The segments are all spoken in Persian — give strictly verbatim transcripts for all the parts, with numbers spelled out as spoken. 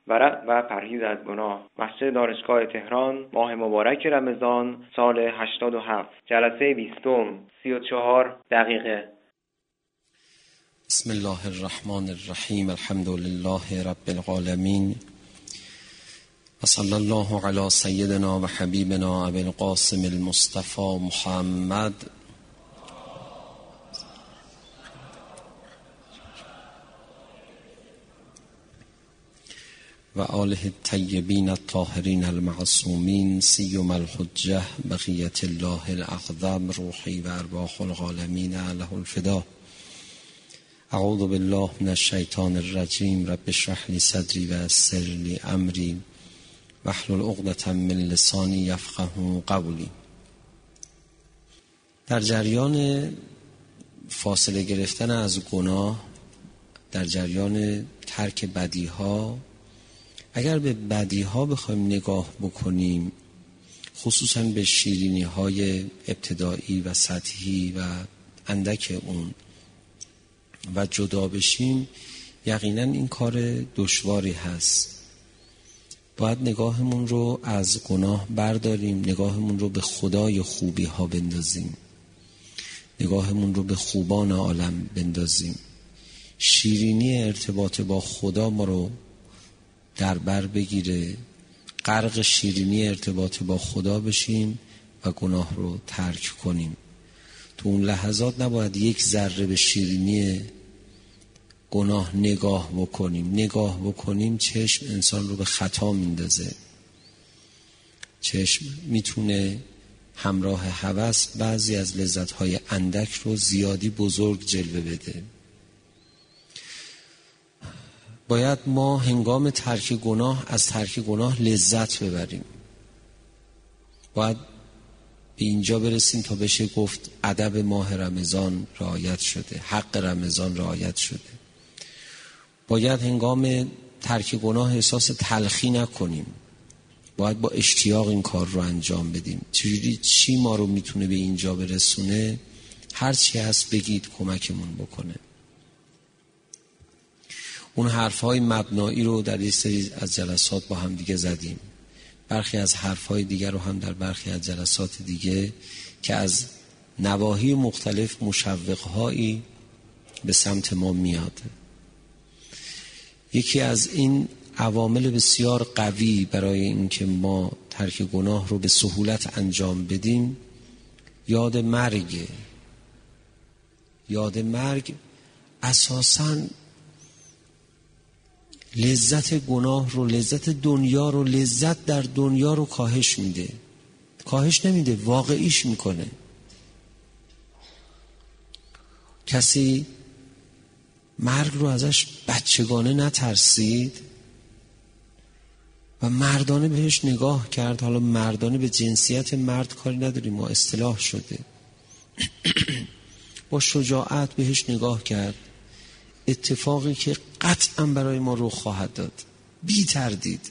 ورع و پرهیز از گناه. مسجد دانشگاه تهران، ماه مبارک رمضان، سال هشتاد و هفت، جلسه بیستم، سی و چهار دقیقه. بسم الله الرحمن الرحیم. الحمد لله رب العالمین و صلی الله علی سیدنا و حبیبنا ابی القاسم المصطفى محمد و آله الطیبین الطاهرین المعصومین سیما الحجة بقیة الله الاعظم روحی و ارواح العالمین له الفدا. اعوذ بالله من الشیطان الرجیم. رب اشرح لی صدری و یسر لی امری واحلل عقدة من لسانی یفقهوا قولی. در جریان فاصله گرفتن از گناه، در جریان ترک بدیها، اگر به بدیها بخوایم نگاه بکنیم، خصوصا به شیرینی های ابتدایی و سطحی و اندک اون و جدا بشیم، یقینا این کار دشواری هست. باید نگاهمون رو از گناه برداریم، نگاهمون رو به خدای خوبی ها بندازیم، نگاهمون رو به خوبان عالم بندازیم. شیرینی ارتباط با خدا ما رو در بر بگیره، غرق شیرینی ارتباط با خدا بشیم و گناه رو ترک کنیم. تو اون لحظات نباید یک ذره به شیرینی گناه نگاه بکنیم. نگاه بکنیم چشم انسان رو به خطا میندازه. چشم میتونه همراه هوس بعضی از لذت‌های اندک رو زیادی بزرگ جلوه بده. باید ما هنگام ترک گناه از ترک گناه لذت ببریم. باید به اینجا برسیم تا بشه گفت ادب ماه رمضان رعایت شده، حق رمضان رعایت شده. باید هنگام ترک گناه احساس تلخی نکنیم. باید با اشتیاق این کار رو انجام بدیم. چجوری چی ما رو میتونه به اینجا برسونه؟ هر چی هست بگید کمکمون بکنه. اون حرفهای مبنایی رو در یک سری از جلسات با هم دیگه زدیم. برخی از حرفهای دیگر رو هم در برخی از جلسات دیگه که از نواحی مختلف مشوقهایی به سمت ما میاد. یکی از این عوامل بسیار قوی برای اینکه ما ترک گناه رو به سهولت انجام بدیم یاد مرگ. یاد مرگ اساساً لذت گناه رو، لذت دنیا رو، لذت در دنیا رو کاهش میده. کاهش نمیده، واقعیش میکنه. کسی مرگ رو ازش بچگانه نترسید و مردانه بهش نگاه کرد. حالا مردانه به جنسیت مرد کاری نداریم، ما اصطلاح شده. با شجاعت بهش نگاه کرد. اتفاقی که قطعا برای ما رخ خواهد داد، بی تردید.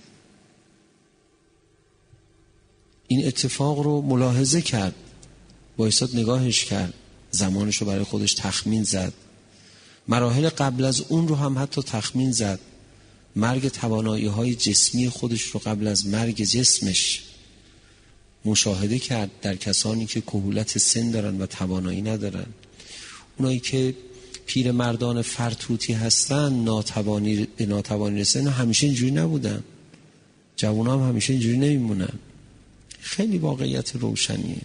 این اتفاق رو ملاحظه کرد، با ایستاد نگاهش کرد، زمانش رو برای خودش تخمین زد، مراحل قبل از اون رو هم حتی تخمین زد. مرگ توانایی های جسمی خودش رو قبل از مرگ جسمش مشاهده کرد در کسانی که کهولت سن دارن و توانایی ندارن. اونایی که پیر مردان فرتوتی هستن، ناتوانی به ناتوانی رسیدن، همیشه اینجوری نبودن. جوونا هم همیشه اینجوری نمیمونن. خیلی واقعیت روشنیه.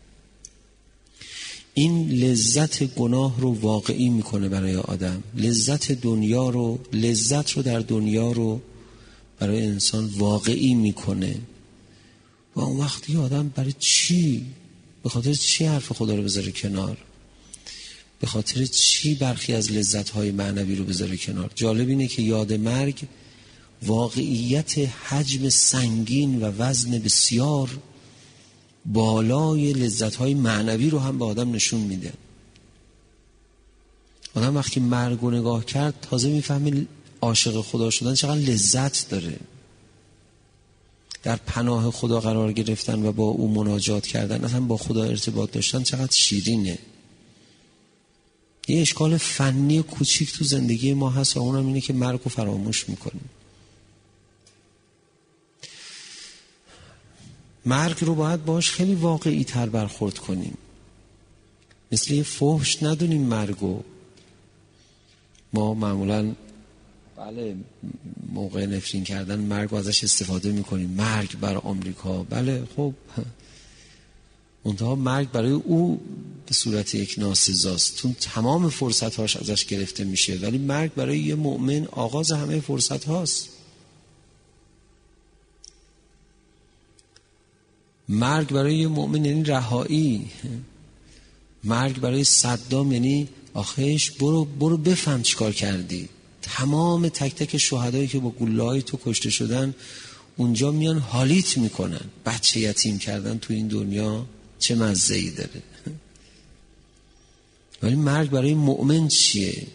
این لذت گناه رو واقعی میکنه برای آدم. لذت دنیا رو، لذت رو در دنیا رو برای انسان واقعی میکنه. و اون وقتی آدم برای چی، به خاطر چی حرف خدا رو بذاره کنار؟ به خاطر چی برخی از لذت‌های معنوی رو بذاره کنار؟ جالب اینه که یاد مرگ واقعیت حجم سنگین و وزن بسیار بالای لذت‌های معنوی رو هم به آدم نشون میده. آدم وقتی مرگ رو نگاه کرد تازه میفهمه عاشق خدا شدن چقدر لذت داره. در پناه خدا قرار گرفتن و با او مناجات کردن، اصلا با خدا ارتباط داشتن چقدر شیرینه. یه اشکال فنی کوچیک تو زندگی ما هست و اونم اینه که مرگ رو فراموش میکنیم. مرگ رو باید باش خیلی واقعی تر برخورد کنیم. مثل یه فحش ندونیم مرگو. ما معمولا بله موقع نفرین کردن مرگ رو ازش استفاده میکنیم. مرگ بر آمریکا. بله خب منتها مرگ برای او به صورت یک ناسزاست، چون تمام فرصت‌هاش ازش گرفته میشه، ولی مرگ برای یه مؤمن آغاز همه فرصت‌هاست. مرگ برای یه مؤمن یعنی رهایی. مرگ برای صدام یعنی آخیش برو برو بفهم چیکار کردی. تمام تک تک شهدایی که با گله‌های تو کشته شدن اونجا میان حالیت میکنن. بچه یتیم کردن تو این دنیا چه مزه‌ای داره. ولی مرگ برای مؤمن چیه؟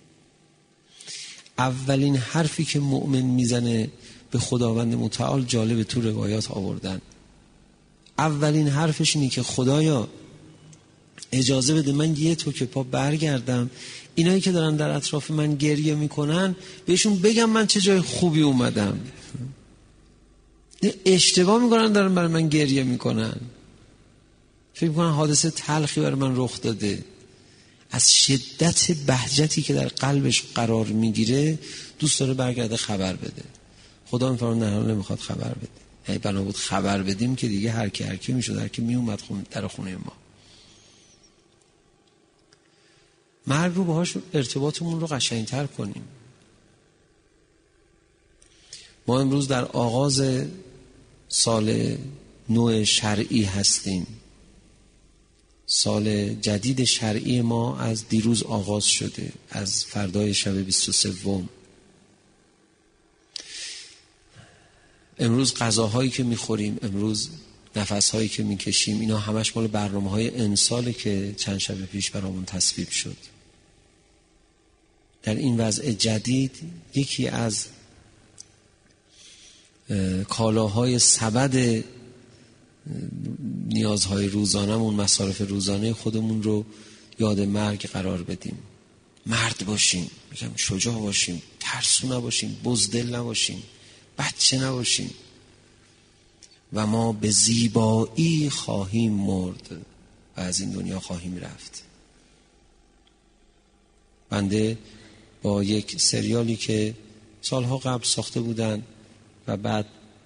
اولین حرفی که مؤمن میزنه به خداوند متعال جالب تو روایات آوردن. اولین حرفش اینه که خدایا اجازه بده من یه تو که پا برگردم، اینایی که دارن در اطراف من گریه میکنن بهشون بگم من چه جای خوبی اومدم. اشتباه میکنن دارن برای من گریه میکنن، فکر میکنن حادثه تلخی برای من رخ داده. از شدت بهجتی که در قلبش قرار میگیره دوست داره برگرده خبر بده. خدا میفرماید نه نمیخواد خبر بده. یعنی بنا بود خبر بدیم که دیگه هر کی هر کی میشد، هر کی میومد خون در خونه ما. مرگ رو باهاش ارتباطمون رو قشنگتر کنیم. ما امروز در آغاز سال نو شرعی هستیم. سال جدید شرعی ما از دیروز آغاز شده، از فردای شب بیست و سوم. امروز غذاهایی که میخوریم، امروز نفسهایی که میکشیم، اینا همش مال برنامه‌های امساله که چند شب پیش برامون تصویب شد. در این وضع جدید یکی از کالاهای سبد نیازهای روزانمون، مصارف روزانه خودمون رو یاد مرگ قرار بدیم. مرد باشیم، میگم شجاع باشیم، ترسو نباشیم، بزدل نباشیم، بچه نباشیم. و ما به زیبایی خواهیم مرد و از این دنیا خواهیم رفت. بنده با یک سریالی که سالها قبل ساخته بودن و بعد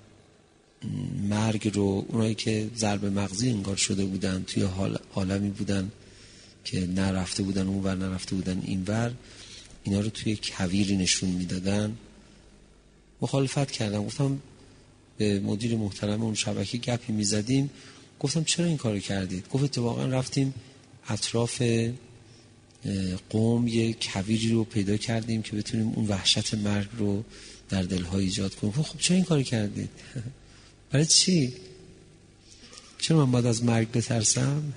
مرگ رو اونایی که ضرب مغزی انگار شده بودن توی حال عالمی بودن که نرفته بودن اون ور نرفته بودن این ور، اینا رو توی کویری نشون میدادن. مخالفت کردم، گفتم به مدیر محترم اون شبکه گپی میزدیم، گفتم چرا این کارو کردید؟ گفت اتفاقا رفتیم اطراف قوم یه کویری رو پیدا کردیم که بتونیم اون وحشت مرگ رو در دلها ایجاد کنیم. خب چرا این کارو کردید؟ برای چی؟ چرا من باید از مرگ بترسم؟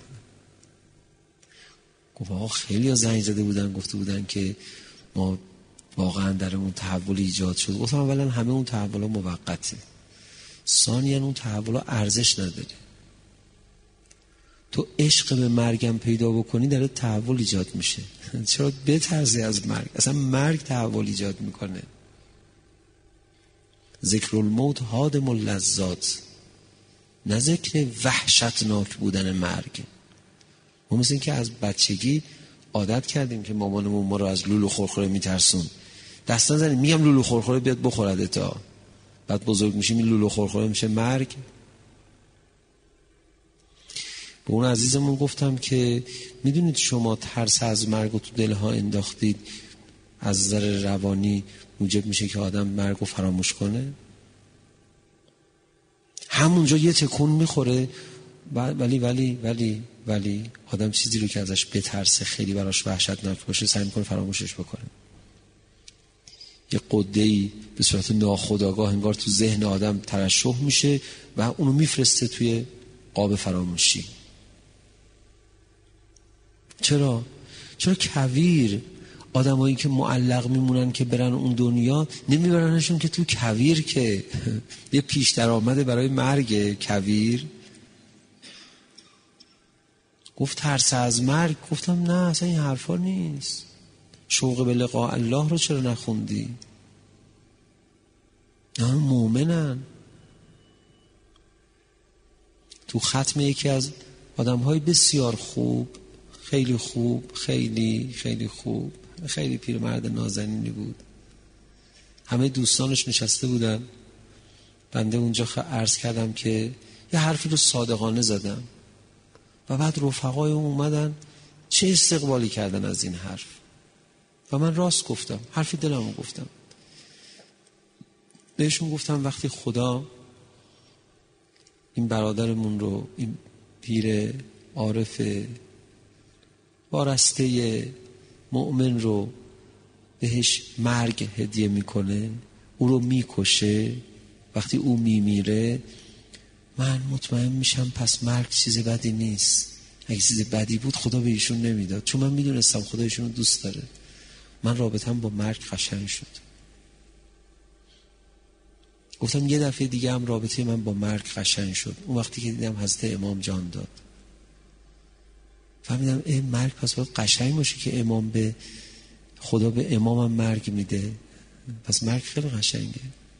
گفت آقا خیلی ها زنگ زده بودن گفته بودن که ما واقعا در اون تحول ایجاد شد. گفتم اولا همه اون تحول ها موقته، ثانیا اون تحول ها ارزش نداره. تو عشق به مرگم پیدا بکنی داره تحول ایجاد میشه. چرا بترسی از مرگ؟ اصلا مرگ تحول ایجاد میکنه. ذکر الموت هادم اللذات، نه ذکر وحشتناک بودن مرگ. ما مثل این که از بچگی عادت کردیم که مامانمون ما رو از لولو خورخوره میترسون. دست نزنیم، میگم لولو خورخوره بیاد بخورده تا بعد بزرگ میشیم این لولو خورخوره میشه مرگ. به اون عزیزمون گفتم که میدونید شما ترس از مرگ رو تو دلها انداختید، از نظر روانی موجب میشه که آدم مرگ رو فراموش کنه. همونجا یه تکون میخوره ولی ولی ولی ولی آدم چیزی رو که ازش بترسه، خیلی براش وحشتناک باشه، سعی میکنه فراموشش بکنه. یه قده‌ای به صورت ناخودآگاه انگار تو ذهن آدم ترشح میشه و اونو میفرسته توی قاب فراموشی. چرا؟ چرا کویر آدمایی که معلق میمونن که برن اون دنیا نمیبرنشون که تو کویر که یه پیش درآمده برای مرگ کویر. گفت ترس از مرگ. گفتم نه اصلا این حرفا نیست. شوق به لقاء الله رو چرا نخوندی؟ نه مومنن. تو ختم یکی از آدم‌های بسیار خوب، خیلی خوب، خیلی خیلی خوب، خیلی پیرمرد نازنینی بود. همه دوستانش نشسته بودن. بنده اونجا عرض کردم که یه حرفی رو صادقانه زدم و بعد رفقای اون اومدن چه استقبالی کردن از این حرف و من راست گفتم، حرفی دلمو گفتم. بهشون گفتم وقتی خدا این برادرمون رو، این پیر عارف وارسته مؤمن رو بهش مرگ هدیه میکنه، او رو میکشه، وقتی او میمیره من مطمئن میشم پس مرگ چیز بدی نیست. اگه چیز بدی بود خدا به ایشون نمیداد، چون من میدونستم خدا ایشون رو دوست داره. من رابطم با مرگ قشنگ شد. گفتم یه دفعه دیگه هم رابطه من با مرگ قشنگ شد، اون وقتی که دیدم حضرت امام جان داد. فهمیدم این مرگ پس باید قشنگ باشه که امام به خدا به امامم مرگ میده، پس مرگ خیلی قشنگه.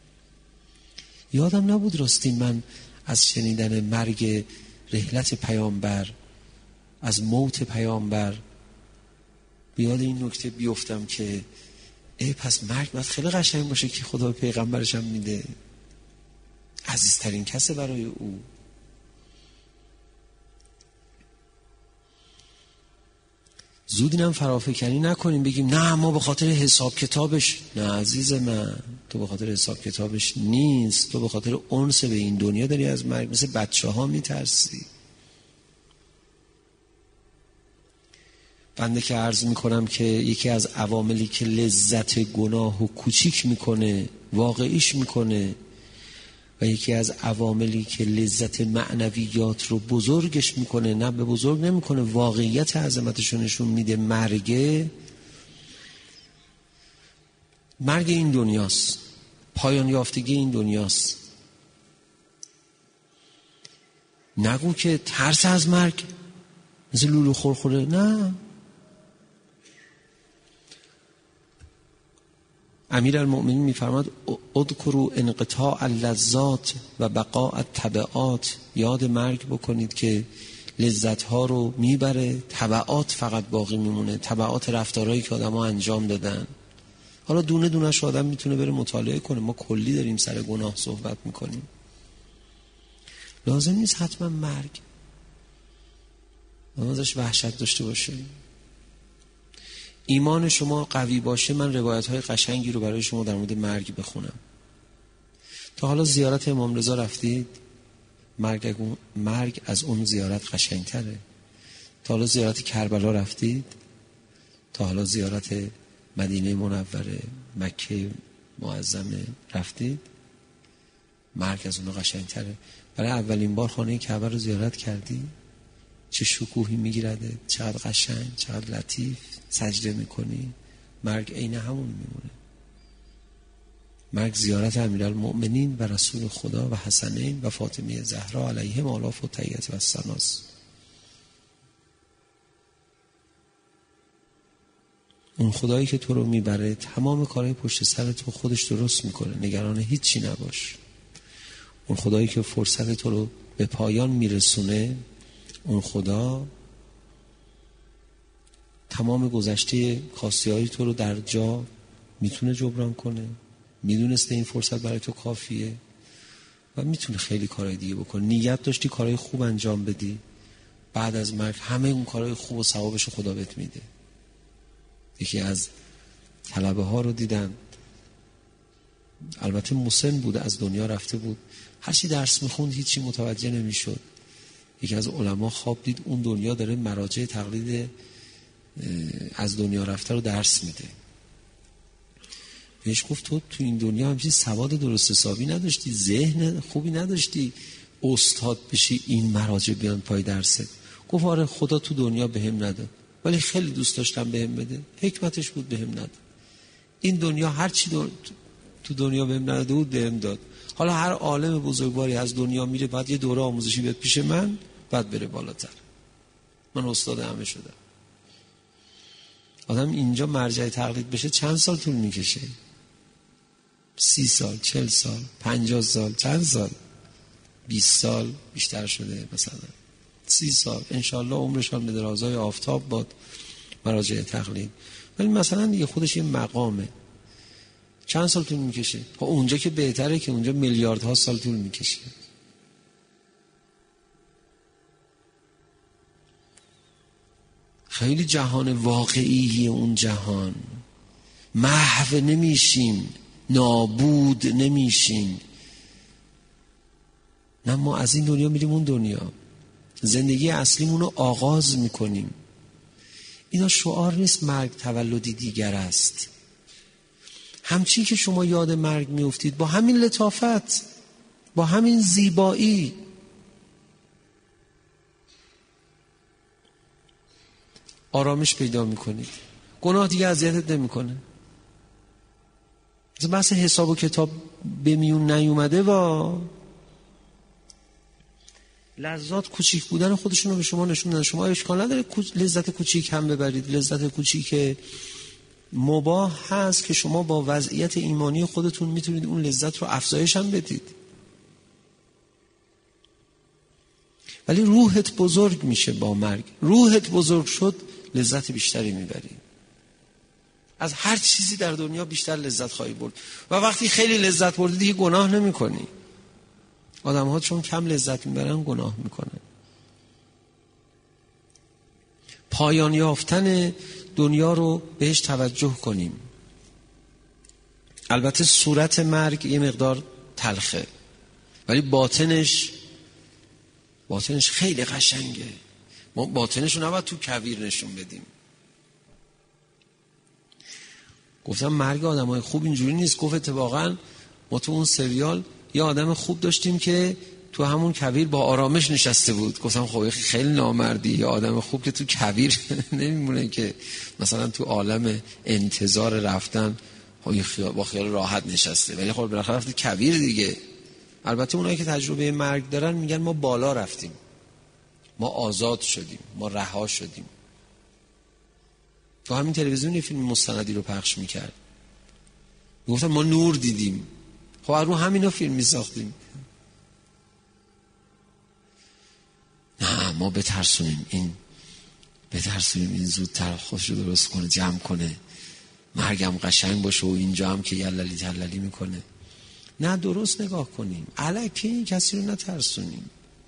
یادم نبود راستی من از شنیدن مرگ رحلت پیامبر، از موت پیامبر بیاد این نکته بیفتم که ای پس مرگ باید خیلی قشنگ باشه که خدا به پیغمبرش هم میده، عزیزترین کسه برای او. زود اینم فرافکنی نکنیم بگیم نه ما به خاطر حساب کتابش. نه عزیز من، تو به خاطر حساب کتابش نیست، تو به خاطر انس به این دنیا داری از مرگ مثل بچه ها میترسی. بنده که عرض میکنم که یکی از عواملی که لذت گناه و کوچیک میکنه واقعیش میکنه و یکی از عواملی که لذت معنویات رو بزرگش میکنه نه به بزرگ نمیکنه، واقعیت عظمتشو نشون میده، مرگه مرگ این دنیاست، پایان یافتگی این دنیاست. نگو که ترس از مرگ مثل لولو خورخوره، نه. امیر المؤمنین میفرماد اذکروا انقطاع اللذات و بقاء التبعات، یاد مرگ بکنید که لذت ها رو میبره، تبعات فقط باقی میمونه، تبعات رفتارهایی که آدم ها انجام دادن. حالا دونه دونش آدم میتونه بره مطالعه کنه، ما کلی داریم سر گناه صحبت میکنیم. لازم نیست حتما مرگ آدم ازش وحشت داشته باشه. ایمان شما قوی باشه من روایت های قشنگی رو برای شما در مورد مرگ بخونم. تا حالا زیارت امام رضا رفتید؟ مرگ, مرگ از اون زیارت قشنگ تره. تا حالا زیارت کربلا رفتید؟ تا حالا زیارت مدینه منوره، مکه معظمه رفتید؟ مرگ از اون قشنگ تره. برای اولین بار خانه کعبه رو زیارت کردی؟ چه شکوهی میگیرده، چقدر قشنگ، چقدر لطیف، سجده میکنی. مرگ عین همون میمونه. مرگ زیارت امیرالمؤمنین و رسول خدا و حسنین و فاطمه زهرا علیهم آلاف و تحیت و السناس. اون خدایی که تو رو میبره تمام کارهای پشت سر تو خودش درست میکنه، نگران هیچی نباش. اون خدایی که فرصت تو رو به پایان میرسونه، اون خدا تمام گذشته خاصی‌های تو رو در جا میتونه جبران کنه، میدونسته این فرصت برای تو کافیه و میتونه خیلی کارهای دیگه بکنه. نیت داشتی کارهای خوب انجام بدی، بعد از مرگ همه اون کارهای خوب و ثوابش خدا بهت میده. یکی از طلبه ها رو دیدم، البته مسن بود، از دنیا رفته بود، هرچی درس میخوند هیچی متوجه نمیشد. یکی از علما خواب دید اون دنیا داره مراجع تقلید از دنیا رفته رو درس میده. بهش گفت تو تو این دنیا همچین سواد درست حسابی نداشتی، ذهن خوبی نداشتی استاد بشی این مراجع بیان پای درست. گفت آره خدا تو دنیا بهم نداد ولی خیلی دوست داشتم بهم بده، حکمتش بود بهم نداد. این دنیا هر چی دو... تو دنیا بهم نداده بود بهم داد. حالا هر عالم بزرگواری از دنیا میره بعد یه دوره آموزشی بیاد پیش من، بعد بره بالاتر. من استاد همه شدم. آدم اینجا مرجع تقلید بشه چند سال طول میکشه؟ سی سال، چل سال، پنجاه سال، چند سال؟ بیست سال بیشتر شده، مثلا سی سال، انشالله عمرشان به درازای آفتاب باد مراجع تقلید. ولی مثلا دیگه خودش یه مقامه، چند سال طول میکشه؟ خب اونجا که بهتره که اونجا میلیاردها سال طول میکشه. خیلی جهان واقعیه اون جهان، محو نمیشین، نابود نمیشین. نه، ما از این دنیا میریم اون دنیا، زندگی اصلیمون رو آغاز میکنیم. اینا شعار نیست مرگ تولدی دیگر است. همچی که شما یاد مرگ میافتید با همین لطافت، با همین زیبایی، آرامش پیدا میکنید. گناه دیگه اذیتت نمیکنه. بحث حساب و کتاب به میون نیومده و لذات کوچیک بودن خودشون رو به شما نشون میدن. شما اشکال نداره لذت کوچیک هم ببرید، لذت کوچیک مباح هست که شما با وضعیت ایمانی خودتون میتونید اون لذت رو افزایش هم بدید. ولی روحت بزرگ میشه با مرگ. روحت بزرگ شد لذت بیشتری میبری. از هر چیزی در دنیا بیشتر لذت خواهی برد و وقتی خیلی لذت بردی دیگه گناه نمی کنی. آدم ها چون کم لذت میبرن گناه میکنن. پایان یافتن دنیا رو بهش توجه کنیم. البته صورت مرگ یه مقدار تلخه ولی باطنش باطنش خیلی قشنگه. ما باطنش رو نباید تو کویر نشون بدیم. گفتم مرگ آدم های خوب اینجوری نیست. گفت اتفاقا ما تو اون سریال یه آدم خوب داشتیم که تو همون کویر با آرامش نشسته بود. گفتم خب خیلی نامردی، یه آدم خوب که تو کویر نمیمونه که مثلا تو عالم انتظار رفتن با خیال راحت نشسته، ولی خب بالاخره رفت کویر دیگه. البته اونایی که تجربه مرگ دارن میگن ما بالا رفتیم، ما آزاد شدیم، ما رها شدیم. تو همین تلویزیون یه فیلم مستندی رو پخش میکرد، گفتن ما نور دیدیم. خب رو همینا فیلم میساختیم. نه، ما بترسونیم این بترسونیم این زودتر خودش رو درست کنه، جمع کنه، مرگم قشنگ باشه و اینجا هم که یللی تللی میکنه. نه، درست نگاه کنیم، الکی کسی رو نترسونیم.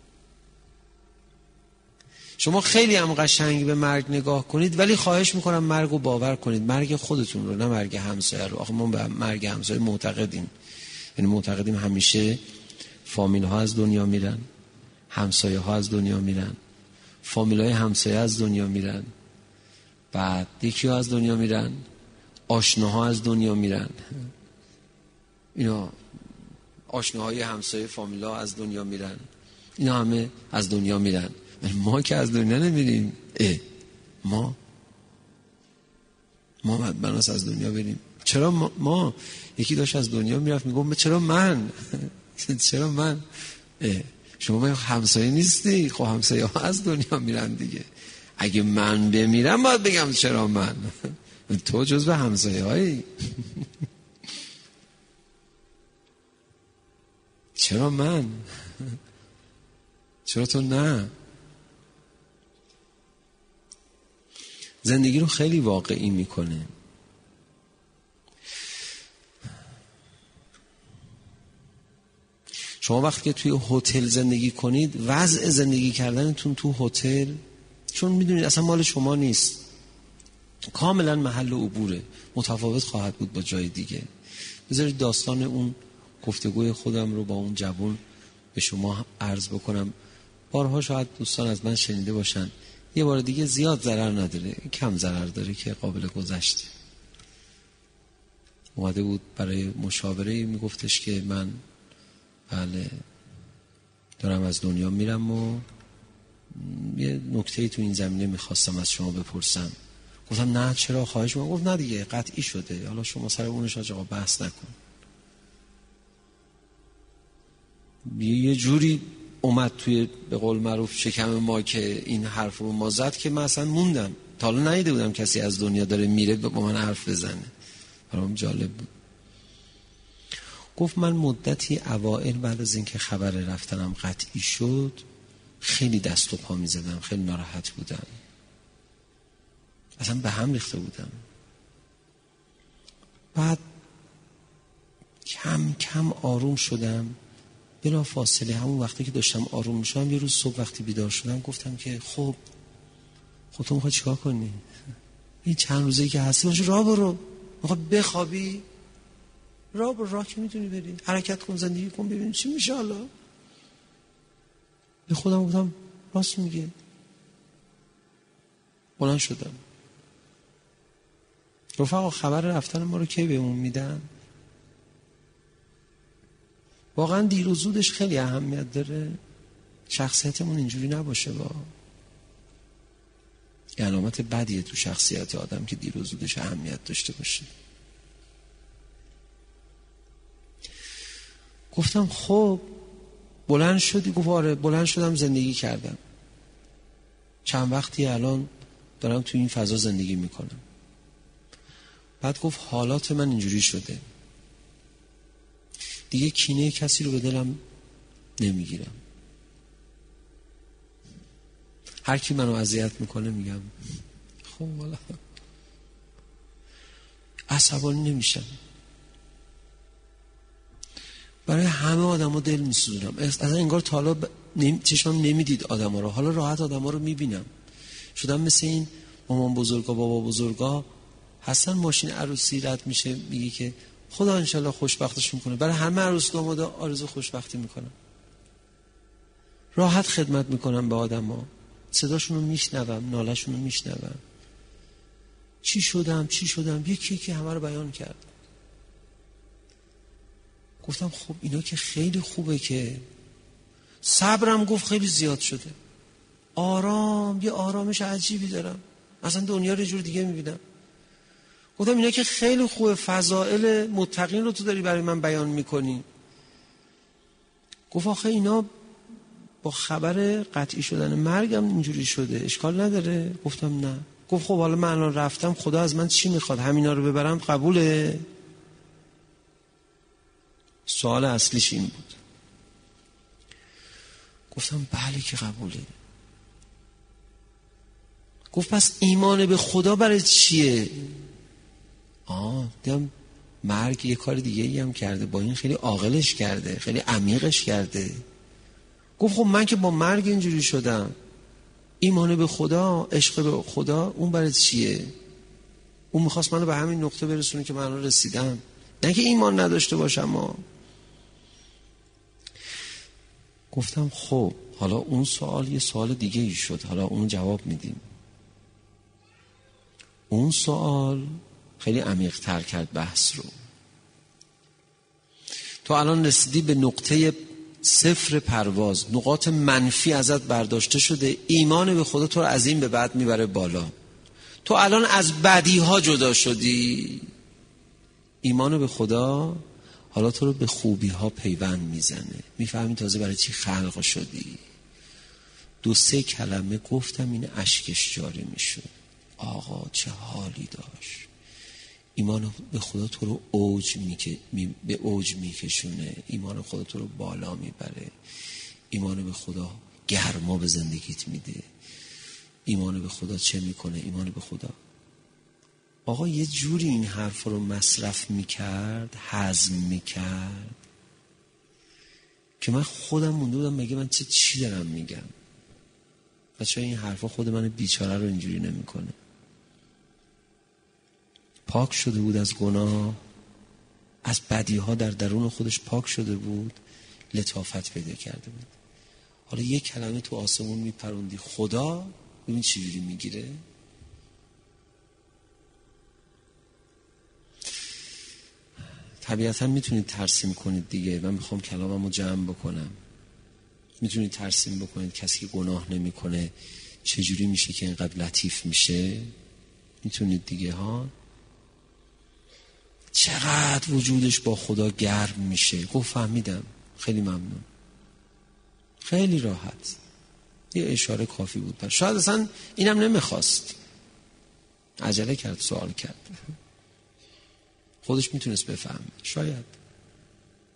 شما خیلی هم قشنگ به مرگ نگاه کنید ولی خواهش میکنم مرگ رو باور کنید، مرگ خودتون رو، نه مرگ همسایه رو. آخه ما به مرگ همسایه معتقدیم، یعنی معتقدیم همیشه فامیل ها از دنیا میرن، همسایه ها از دنیا میرن، فامیل های همسایه از دنیا میرن، بعد یکی ها از دنیا میرن، آشناها از دنیا میرن. اینا آشناهای همسایه فامیل ها از دنیا میرن، اینا همه از دنیا میرن. ما که از دنیا نمیریم. اه ما ما بناس از دنیا بریم. چرا ما, ما یکی داشت از دنیا میرفت میگم چرا من چرا من اه شما ما همسایه نیستی؟ خب همسایه ها از دنیا میرن دیگه. اگه من بمیرم باید بگم چرا من تو جزو همسایه هایی چرا من چرا تو نه؟ زندگی رو خیلی واقعی میکنه. شما وقتی که توی هتل زندگی کنید، وضع زندگی کردنتون تو هتل، چون میدونید اصلا مال شما نیست، کاملا محل عبوره، متفاوت خواهد بود با جای دیگه. بذارید داستان اون گفتگوی خودم رو با اون جوان به شما عرض بکنم. بارها شاید دوستان از من شنیده باشن. یه بار دیگه زیاد ضرر نداره، کم ضرر داره که قابل گذشته. اومده بود برای مشاوره، میگفتش که من بله دارم از دنیا میرم و یه نکته‌ای تو این زمینه میخواستم از شما بپرسم. گفتم نه چرا، خواهش می‌کنم. گفت نه دیگه قطعی شده، حالا شما سر اونش آقا بحث نکن. یه جوری اومد توی به قول معروف شکم ما که این حرف رو ما زد که من اصلا موندم. تا حالا ندیده بودم کسی از دنیا داره میره با من حرف بزنه. برام جالب بود. گفت من مدتی اوائل بعد از اینکه خبر رفتنم قطعی شد خیلی دست و پا می زدم، خیلی ناراحت بودم، اصلا به هم ریخته بودم. بعد کم کم آروم شدم. بلا فاصله همون وقتی که داشتم آروم میشم یه روز صبح وقتی بیدار شدم گفتم که خب خب تو میخوای چیکار کنی؟ این چند روزه که هستی باشه راه برو، میخوای بخوابی راه برو، راه که میتونی بری، حرکت کن، زندگی کن، ببین چی میشه. حالا به خودم گفتم راست میگه. بلند شدم. رفقا خبر رفتن ما رو کی بهمون میدن؟ واقعا دیر و زودش خیلی اهمیت داره. شخصیتمون اینجوری نباشه، با علامت بدیه تو شخصیت آدم که دیر و زودش اهمیت داشته باشه. گفتم خب بلند شدی؟ گفت آره. بلند شدم، زندگی کردم، چند وقتی الان دارم تو این فضا زندگی میکنم. بعد گفت حالات من اینجوری شده دیگه کینه کسی رو به دلم نمیگیرم. هر کی منو اذیت میکنه میگم خب والا، عصبانی نمیشم. برای همه آدما دل میسوزونم. اصلا انگار تا حالا ب... نمی... چشمم نمیدید آدما رو، حالا راحت آدما رو میبینم. شدم مثل این مامان بزرگا بابا بزرگا هستن، ماشین عروسی رد میشه میگه که خدا انشالله خوشبختشون کنه. برای همه عروس دامادا آرزو خوشبختی میکنم. راحت خدمت میکنم به آدما، صداشون رو میشنوم، ناله‌شون رو میشنوم. چی شدم چی شدم یکی یکی همه رو بیان کرد. گفتم خب اینا که خیلی خوبه، که صبرم گفت خیلی زیاد شده. آرام، یه آرامش عجیبی دارم، اصلا دنیا رو جور دیگه میبینم. گفتم اینا که خیلی خوبه، فضائل متقین رو تو داری برای من بیان میکنی. گفت آخه اینا با خبر قطعی شدن مرگم اینجوری شده، اشکال نداره؟ گفتم نه. گفت خب حالا من الان رفتم خدا از من چی میخواد؟ همینا رو ببرم قبوله؟ سوال اصلیش این بود. گفتم بله که قبوله. گفت پس ایمان به خدا برای چیه؟ آه دیدم مرگ یه کار دیگه ای هم کرده، با این خیلی عاقلش کرده، خیلی عمیقش کرده. گفت خب من که با مرگ اینجوری شدم، ایمان به خدا، عشق به خدا، اون برای چیه؟ اون میخواست منو به همین نقطه برسونه که من رسیدم، نه که ایمان نداشته باشم. ما گفتم خب حالا اون سوال یه سوال دیگه ای شد، حالا اون جواب میدیم. اون سوال خیلی عمیق تر کرد بحث رو. تو الان رسیدی به نقطه صفر پرواز، نقاط منفی ازت برداشته شده، ایمان به خدا تو رو از این به بعد میبره بالا. تو الان از بدی ها جدا شدی، ایمان به خدا حالا تو رو به خوبی ها پیوند میزنه. میفهمی تازه برای چی خلق شدی. دو سه کلمه گفتم این اشکش جاری میشد. آقا چه حالی داشت. ایمان به خدا تو رو اوج میکه می به اوج میکشونه. ایمان خدا تو رو بالا میبره. ایمان به خدا گرما به زندگیت میده. ایمان به خدا چه میکنه؟ ایمان به خدا آقا یه جوری این حرف رو مصرف میکرد، هضم میکرد که من خودم مونده بودم مگه من چه چی دارم میگم. بچه این حرفا خود من بیچاره رو اینجوری نمیکنه. پاک شده بود از گناه، از بدیها در درون خودش پاک شده بود، لطافت پیدا کرده بود. حالا یک کلمه تو آسمون میپروندی خدا، ببین چجوری میگیره. طبیعتا میتونید ترسیم کنید دیگه. من میخوام کلاممو جمع بکنم. میتونید ترسیم بکنید کسی که گناه نمیکنه چجوری میشه که اینقدر لطیف میشه. میتونید دیگه ها. چقدر وجودش با خدا گرم میشه. گفت فهمیدم. خیلی ممنون. خیلی راحت. یه اشاره کافی بود. شاید اصلا اینم نمیخواست، عجله کرد، سوال کرد. خودش میتونست بفهمه. شاید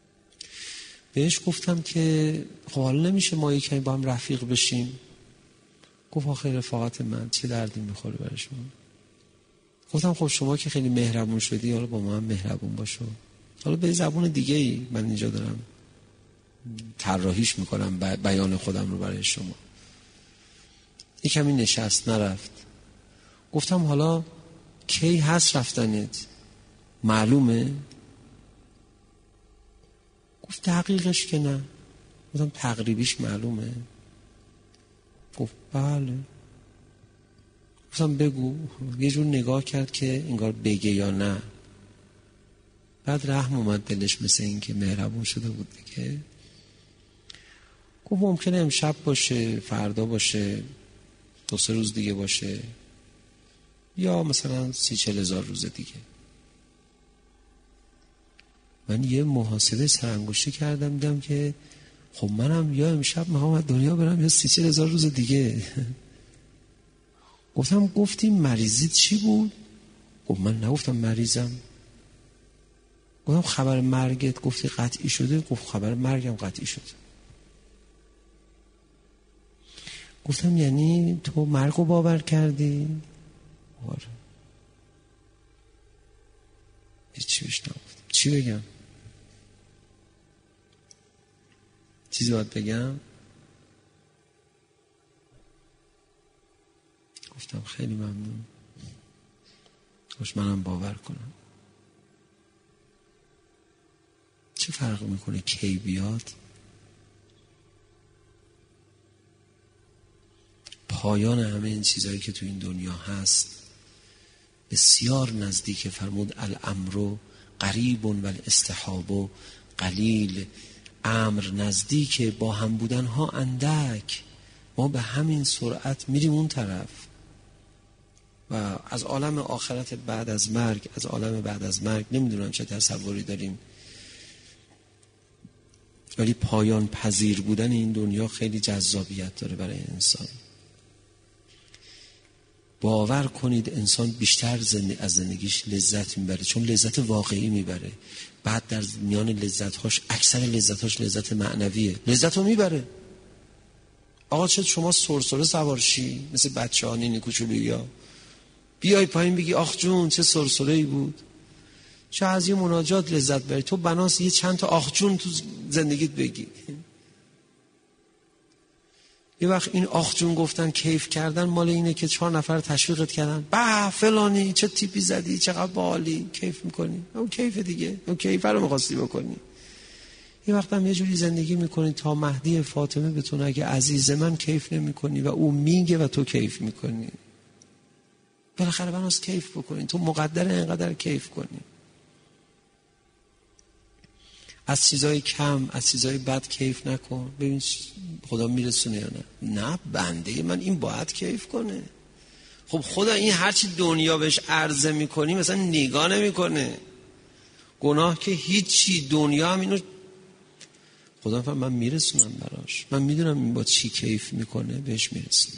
بهش گفتم که خب حالا نمیشه ما یکی با هم رفیق بشیم؟ گفت آخه رفاقت من چه دردی میخوره برای شما؟ گفتم خب شما که خیلی مهربون شدی، حالا با ما هم مهربون باشو. حالا به زبون دیگه ای من اینجا دارم طراحیش میکنم بیان خودم رو برای شما. یکمی نشست، نرفت. گفتم حالا کی هست رفتنت؟ معلومه؟ گفت دقیقش که نه. گفتم تقریبیش معلومه؟ گفت بله. گفتم بگو. یه جور نگاه کرد که انگار بگه یا نه. بعد رحم اومد دلش، مثل این که مهربون شده بود دیگه. گفت ممکنه امشب باشه، فردا باشه، دو سه روز دیگه باشه، یا مثلا سی چل هزار روز دیگه. من یه محاسبه سرانگشتی کردم، دیدم که خب منم یا امشب میخوام از دنیا برم یا سی چل هزار روز دیگه. گفتم گفتی مریضیت چی بود؟ گفت من نگفتم مریضم. گفتم خبر مرگت گفتی قطعی شده؟ گفت خبر مرگم قطعی شده. گفتم یعنی تو مرگو باور کردی؟ آره. چی بهش نگفتم. چی بگم؟ چیزی باید بگم؟ گفتم خیلی ممنون، خوش منم باور کنم. چه فرق میکنه کی بیاد؟ پایان همه این چیزهایی که تو این دنیا هست بسیار نزدیک. فرمود الامر قریب و الاستحاب قلیل. امر نزدیک، با هم بودن ها اندک. ما به همین سرعت میریم اون طرف و از عالم آخرت بعد از مرگ، از عالم بعد از مرگ نمیدونم چه تصوری داریم، ولی پایان پذیر بودن این دنیا خیلی جذابیت داره برای انسان. باور کنید انسان بیشتر زندگی از زندگیش لذت میبره، چون لذت واقعی میبره. بعد در میان لذت‌هاش اکثر لذت‌هاش لذت معنویه، لذت رو میبره. آقا چه شما سرسره سوارشی مثل بچه‌ها نینی کوچولویا، بیای پایین بگی آخ جون چه سرسره‌ای بود، چه از یه مناجات لذت بری. تو بناس یه چند تا آخ جون تو زندگیت بگی. یه وقت این آخ جون گفتن کیف کردن مال اینه که چهار نفر تشویقت کردن، با فلانی چه تیپی زدی، چقدر باحالی، کیف میکنی. اون کیف دیگه، اون کیف رو می‌خواستی بکنی. یه وقت هم یه جوری زندگی میکنی تا مهدی فاطمه بتونه اگه عزیز من کیف نمیکنی و او میگه و تو کیف میکنی. بالاخره بناس کیف بکنی، تو مقدر اینقدر کیف کنی. از چیزای کم، از چیزای بد کیف نکن، ببین خدا میرسونه یا نه. نه بنده من این باید کیف کنه. خب خدا این هرچی دنیا بهش عرضه میکنی مثلا نگاه نمیکنه. گناه که هیچی، دنیا هم اینو خدا فهم من میرسونم براش، من میدونم این با چی کیف میکنه، بهش میرسونه.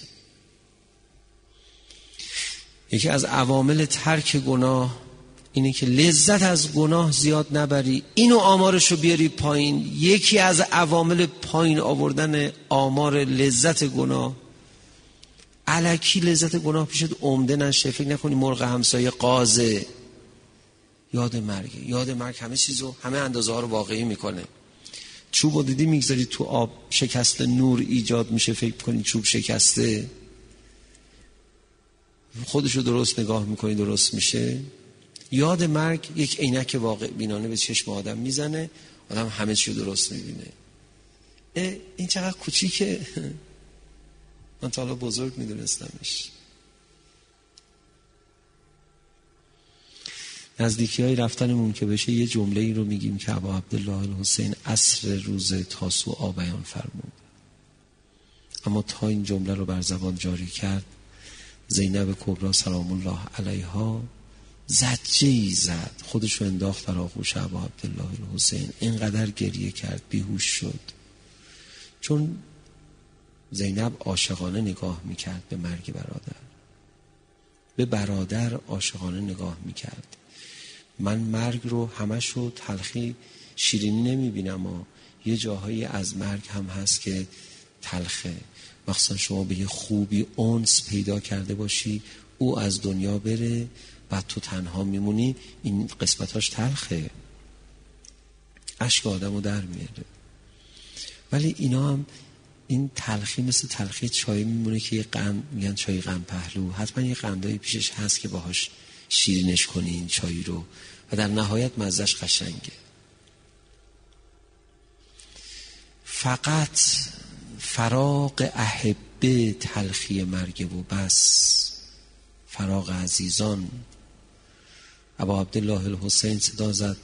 یکی از عوامل ترک گناه اینه که لذت از گناه زیاد نبری، اینو آمارشو بیاری پایین. یکی از عوامل پایین آوردن آمار لذت گناه، الکی لذت گناه پیشت عمده نشه. فکر نکنی مرغ همسایه قازه. یاد مرگ، یاد مرگ همه چیزو، همه اندازه ها رو واقعی میکنه. چوبو دیدی میگذاری تو آب، شکست نور ایجاد میشه، فکر کنی چوب شکسته، خودشو درست نگاه میکنی درست میشه. یاد مرگ یک عینک واقع بینانه به چشم آدم میزنه، آدم همه چیو درست میبینه. این چقدر کوچیکه، من تا حالا بزرگ میدونستمش. نزدیکی های رفتنمون که بشه یه جمله ای رو میگیم که ابا عبدالله الحسین عصر روز تاسوعا بیان فرمود، اما تا این جمله رو بر زبان جاری کرد زینب کبرا سلام الله علیها زجه‌ای زد، خودشو انداخت در آغوش ابا عبدالله الحسین، اینقدر گریه کرد بیهوش شد. چون زینب عاشقانه نگاه میکرد به مرگ برادر، به برادر عاشقانه نگاه میکرد. من مرگ رو همشو تلخی شیرینی نمیبینم، یه جاهایی از مرگ هم هست که تلخه. مخصوصا شما به یه خوبی انس پیدا کرده باشی، او از دنیا بره، بعد تو تنها میمونی، این قسمتاش تلخه، اشک آدمو در میاره. ولی اینا هم، این تلخی مثل تلخی چای میمونه که یه قند میگن چای قند پهلو، حتما یه قندایی پیشش هست که باهاش شیرینش کنی این چای رو و در نهایت مزهش قشنگه. فقط فراق احبه تلخی مرگ و بس، فراق عزیزان. ابا عبدالله الحسین صدا زد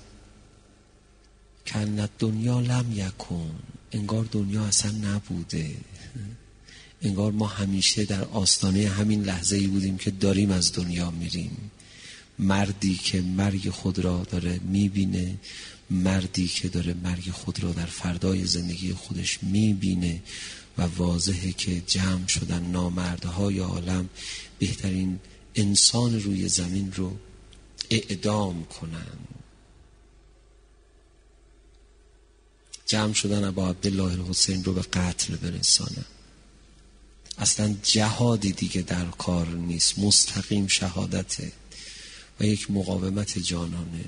کانت دنیا لم یکن، انگار دنیا اصلا نبوده، انگار ما همیشه در آستانه همین لحظه‌ای بودیم که داریم از دنیا میریم. مردی که مرگ خود را داره میبینه، مردی که داره مرگ خود را در فردای زندگی خودش میبینه و واضحه که جمع شدن نامردهای عالم بهترین انسان روی زمین رو اعدام کنن. جمع شدن ابا عبدالله الحسین رو به قتل برسانن. اصلا جهادی دیگه در کار نیست، مستقیم شهادته و یک مقاومت جانانه.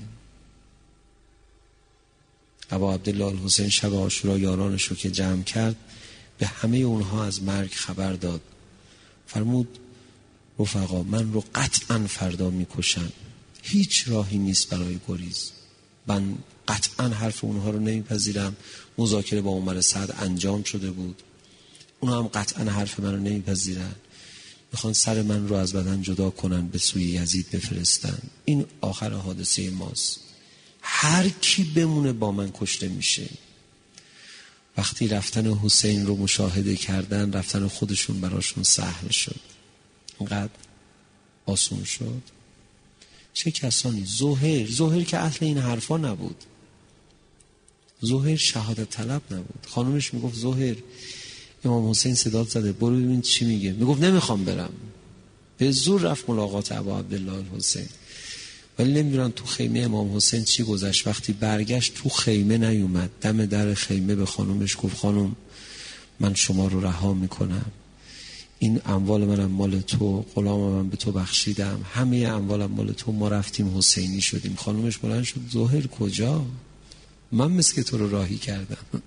ابا عبدالله الحسین شب عاشورا یارانش رو که جمع کرد به همه اونها از مرگ خبر داد. فرمود رفقا من رو قطعا فردا میکشن، هیچ راهی نیست برای گریز، من قطعا حرف اونها رو نمیپذیرم. مذاکره با عمر سعد انجام شده بود، اونها هم قطعا حرف من رو نمیپذیرن، میخوان سر من رو از بدن جدا کنن به سوی یزید بفرستن. این آخر حادثه ماست، هر کی بمونه با من کشته میشه. وقتی رفتن حسین رو مشاهده کردن، رفتن خودشون براشون سهل شد، اینقدر آسون شد. چه کسانی؟ زهیر زهیر که اهل این حرفا نبود، زهیر شهادت طلب نبود. خانومش میگفت زهیر امام حسین صدات زده، برو ببین چی میگه. میگفت نمیخوام برم. به زور رفت ملاقات ابا عبدالله الحسین، ولی نمیدونن تو خیمه امام حسین چی گذشت. وقتی برگشت تو خیمه نیومد، دم در خیمه به خانومش گفت خانوم من شما رو رها میکنم، این اموال منم مال تو، غلام من به تو بخشیدم، همه اموالم مال تو، ما رفتیم حسینی شدیم. خانومش بلند شد زهیر کجا؟ من مثل که تو رو راهی کردم.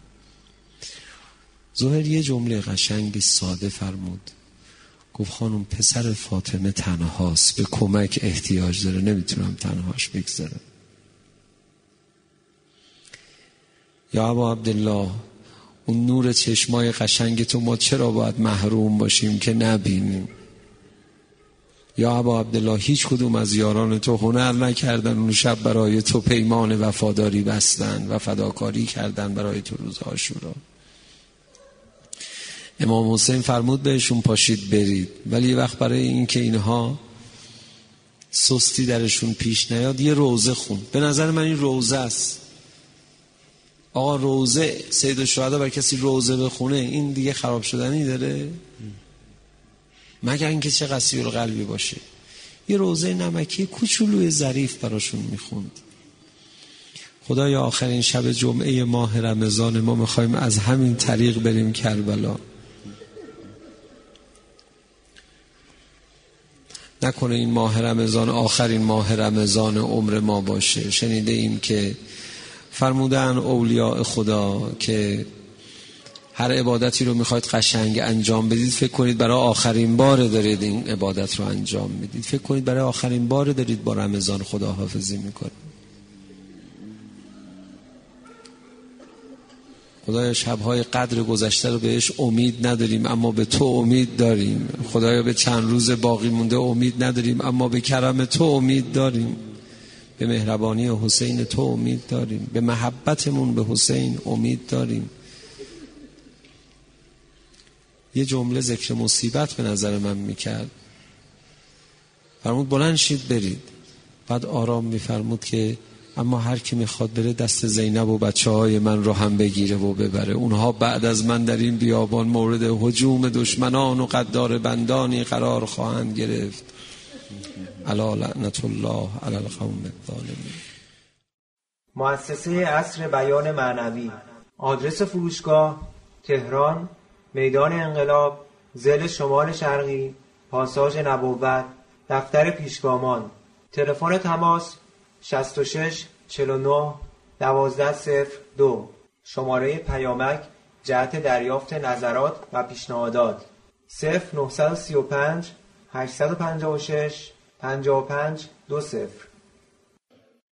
زهیر یه جمله قشنگ ساده فرمود، گفت خانم پسر فاطمه تنهاست، به کمک احتیاج داره، نمیتونم تنهاش بگذارم. یا ابا عبدالله اون نور چشمای قشنگ تو ما چرا باید محروم باشیم که نبینیم؟ یا ابا عبدالله هیچ کدوم از یاران تو هنر نکردن اون شب برای تو پیمان وفاداری بستن و فداکاری کردن برای تو روز عاشورا. امام حسین فرمود بهشون پاشید برید، ولی یه وقت برای این که اینها سستی درشون پیش نیاد یه روزه خون. به نظر من این روزه است. آقا روزه سید الشهدا بر کسی روزه بخونه این دیگه خراب شدنی داره؟ مگر اینکه چه قسی القلبی باشه. یه روزه نمکی کوچولوی ظریف براشون میخوند. خدایا آخرین شب جمعه ماه رمضان ما میخوایم از همین طریق بریم کربلا. نکنه این ماه رمضان آخرین ماه رمضان عمر ما باشه. شنیده ایم که فرمودن اولیاء خدا که هر عبادتی رو میخواید قشنگ انجام بدید فکر کنید برای آخرین بار دارید این عبادت رو انجام میدید، فکر کنید برای آخرین بار دارید با رمضان خداحافظی میکنید. خدایا شبهای قدر گذشته رو بهش امید نداریم اما به تو امید داریم. خدایا به چند روز باقی مونده امید نداریم اما به کرم تو امید داریم، به مهربانی حسین تو امید داریم، به محبتمون به حسین امید داریم. یه جمله ذکر مصیبت به نظر من میکرد. فرمود بلند شید برید، بعد آرام میفرمود که اما هر کی میخواد بره دست زینب و بچه های من رو هم بگیره و ببره. اونها بعد از من در این بیابان مورد هجوم دشمنان و قدار بندانی قرار خواهند گرفت. الا لعنت الله علی القوم الظالمین. مؤسسه عصر بیان معنوی آدرس فروشگاه: تهران، میدان انقلاب، ضلع شمال شرقی، پاساژ نبوت، دفتر پیشگامان. تلفن تماس: شصت و شش چهل و نه دوازده صفر دو. شماره پیامک جهت دریافت نظرات و پیشنهادات: صفر نه سه پنج هشت پنج شش پنج پنج دو صفر.